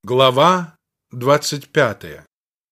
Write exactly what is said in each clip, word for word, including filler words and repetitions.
Глава двадцать пятая.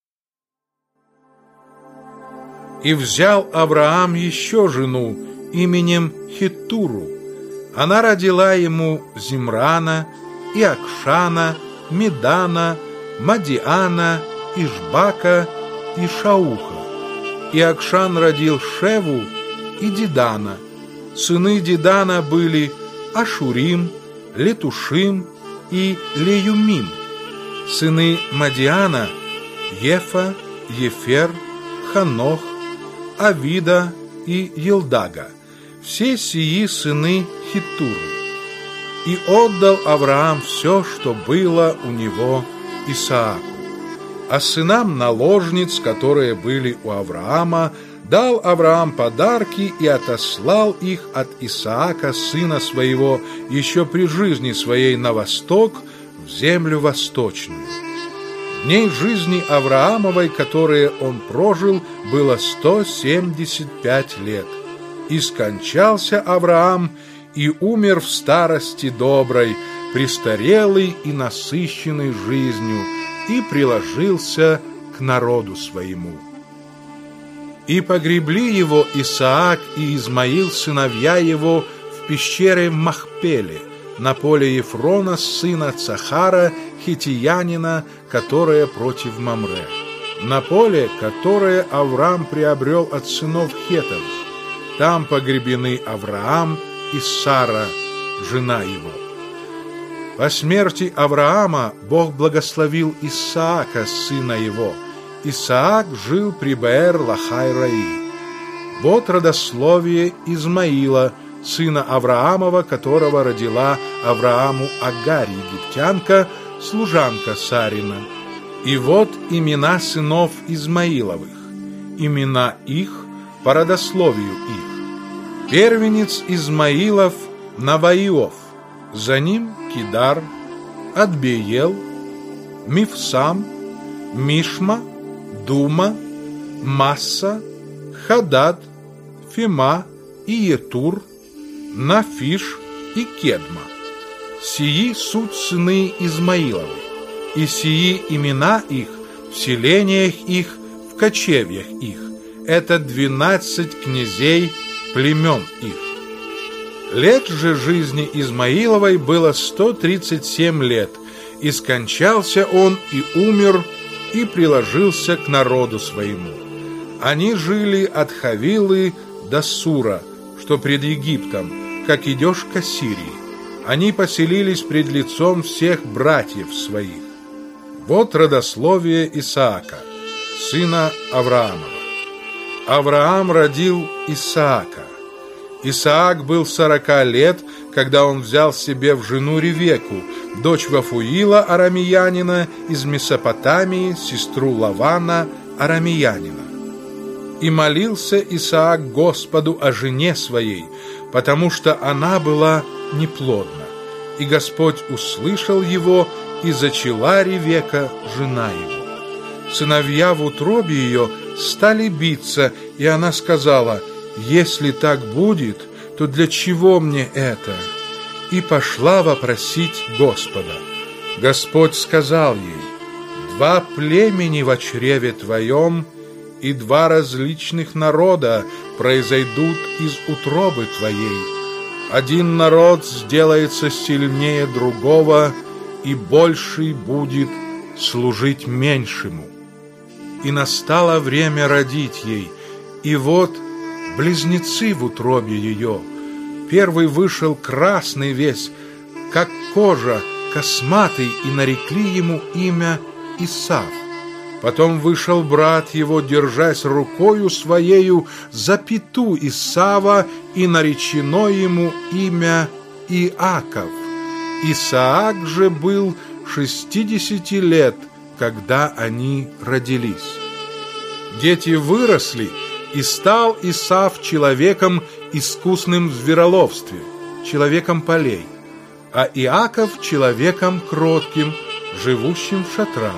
И взял Авраам еще жену именем Хеттуру. Она родила ему Зимрана, и Акшана, Медана, Мадиана, Ишбака и Шауха. И Акшан родил Шеву и Дидана. Сыны Дидана были Ашурим, Летушим и Леюмим. Сыны Мадиана – Ефа, Ефер, Ханох, Авида и Елдага. Все сии сыны Хеттуры. И отдал Авраам все, что было у него Исааку. А сынам наложниц, которые были у Авраама, дал Авраам подарки и отослал их от Исаака, сына своего, еще при жизни своей на восток, в землю восточную. Дней жизни Авраамовой, которые он прожил, было сто семьдесят пять лет. И скончался Авраам, и умер в старости доброй, престарелый и насыщенный жизнью, и приложился к народу своему. И погребли его Исаак и Измаил, сыновья его, в пещере в Махпеле, на поле Ефрона, сына Цахара, хитиянина, которое против Мамре, на поле, которое Авраам приобрел от сынов Хетов. Там погребены Авраам и Сара, жена его. По смерти Авраама Бог благословил Исаака, сына его. Исаак жил при Беэр-Лахай-Раи. Вот родословие Измаила, сына Авраамова, которого родила Аврааму Агарь, египтянка, служанка Сарина. И вот имена сынов Измаиловых, имена их по родословию их. Первенец Измаилов Наваиов, за ним Кидар, Адбеел, Мифсам, Мишма, Дума, Масса, Хадад, Фима и Етур, Нафиш и Кедма. Сии суть сыны Измаиловы, и сии имена их в селениях их, в кочевьях их. Это двенадцать князей племен их. Лет же жизни Измаиловой было сто тридцать семь лет, и скончался он и умер, и приложился к народу своему. Они жили от Хавилы до Сура, что пред Египтом, как идешь к Ассирии. Они поселились пред лицом всех братьев своих. Вот родословие Исаака, сына Авраамова. Авраам родил Исаака. Исаак был сорока лет, когда он взял себе в жену Ревеку, дочь Вафуила арамеянина из Месопотамии, сестру Лавана арамеянина. И молился Исаак Господу о жене своей, потому что она была неплодна. И Господь услышал его, и зачала Ревека, жена его. Сыновья в утробе ее стали биться, и она сказала: «Если так будет, то для чего мне это?» И пошла вопросить Господа. Господь сказал ей: «Два племени во чреве твоем, и два различных народа произойдут из утробы твоей. Один народ сделается сильнее другого, и больший будет служить меньшему». И настало время родить ей, и вот близнецы в утробе ее. Первый вышел красный весь, как кожа, косматый, и нарекли ему имя Исав. Потом вышел брат его, держась рукою своею за пяту Исава, и наречено ему имя Иаков. Исаак же был шестидесяти лет, когда они родились. Дети выросли, и стал Исав человеком искусным в звероловстве, человеком полей, а Иаков человеком кротким, живущим в шатрах.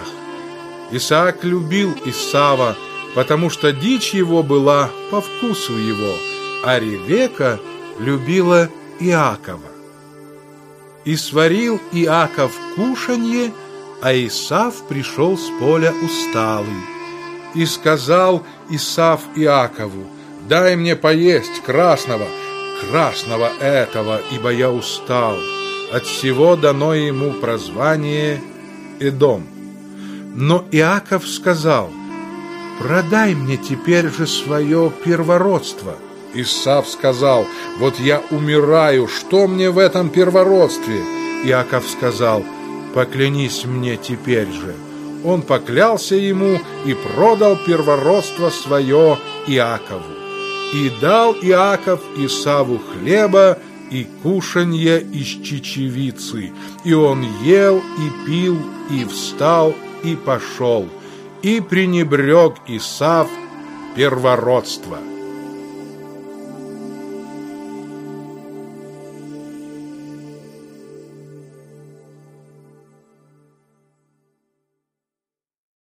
Исаак любил Исава, потому что дичь его была по вкусу его, а Ревека любила Иакова. И сварил Иаков кушанье, а Исав пришел с поля усталый. И сказал Исав Иакову: дай мне поесть красного, красного этого, ибо я устал. Отсего дано ему прозвание Эдом. Но Иаков сказал: продай мне теперь же свое первородство. Исав сказал: вот я умираю, что мне в этом первородстве? Иаков сказал: поклянись мне теперь же. Он поклялся ему и продал первородство свое Иакову. И дал Иаков Исаву хлеба и кушанье из чечевицы, и он ел и пил, и встал, и пошел, и пренебрег Исав первородство.